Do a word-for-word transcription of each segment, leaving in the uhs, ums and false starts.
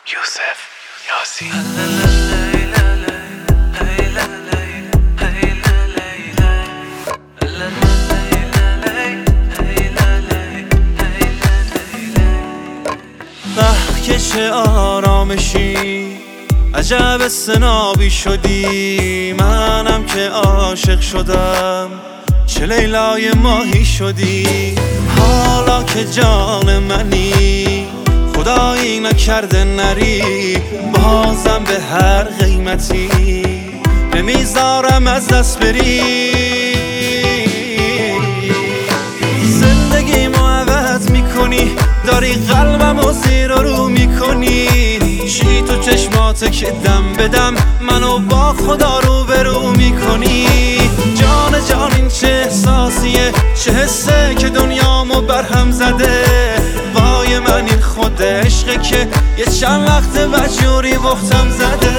یوسف یاسین. که چه آرامشی، عجب سنابی شدی. منم که عاشق شدم، چه لیلای ماهی شدی. حالا که جان منی، خدایی نکرده نری. بازم به هر قیمتی نمیذارم از دست بری. زندگیمو عوض میکنی، داری قلبمو زیر و رو میکنی. چی تو چشماته که دم بدم منو با خدا رو برو میکنی. جان جان این چه احساسیه، چه حسه که دنیامو برهم زده. وای من این خود عشقه که یه چند وقت وجوری وقتم زده.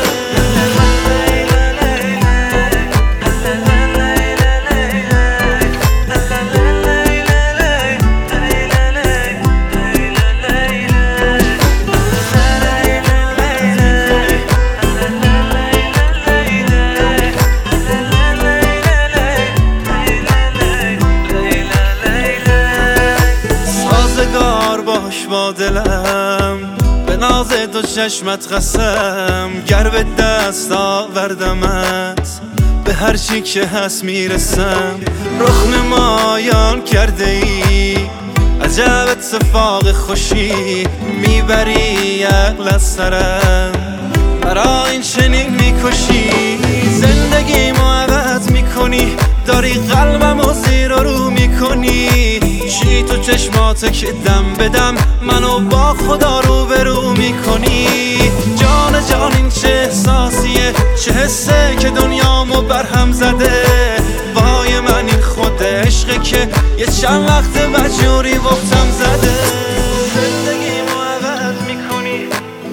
باش با دلم، به ناز دو چشمت قسم. گر به دست آوردمت، به هر چی که هست میرسم. رخ نمایان کرده ای، عجب اتفاق خوشی. میبری عقل از سرم، برا این چنین میکشی. زندگیمو عوض میکنی، داری قلبمو زیر و رو میکنی. چی تو چشماته که دم بدم منو با خدا رو برو میکنی. جان جان این چه احساسیه، چه حسه که دنیامو برهم زده. وای من این خود عشقه که یه چند وقت وجوری وقتم زده. زندگیمو عوض میکنی،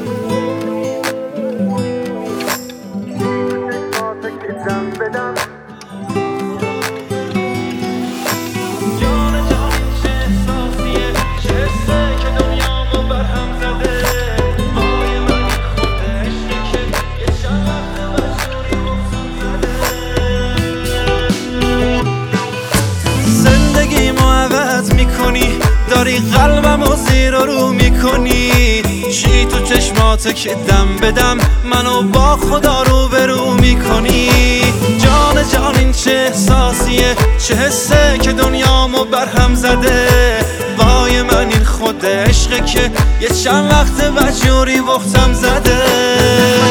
چشماته که دم بدم. داری قلبمو زیر و رو میکنی. چی تو چشماته که دم بدم منو با خدا رو برو میکنی. جان جان این چه احساسیه، چه حسه که دنیامو برهم زده. وای من این خود عشقه که یه چند وقت وجوری وقتم زده.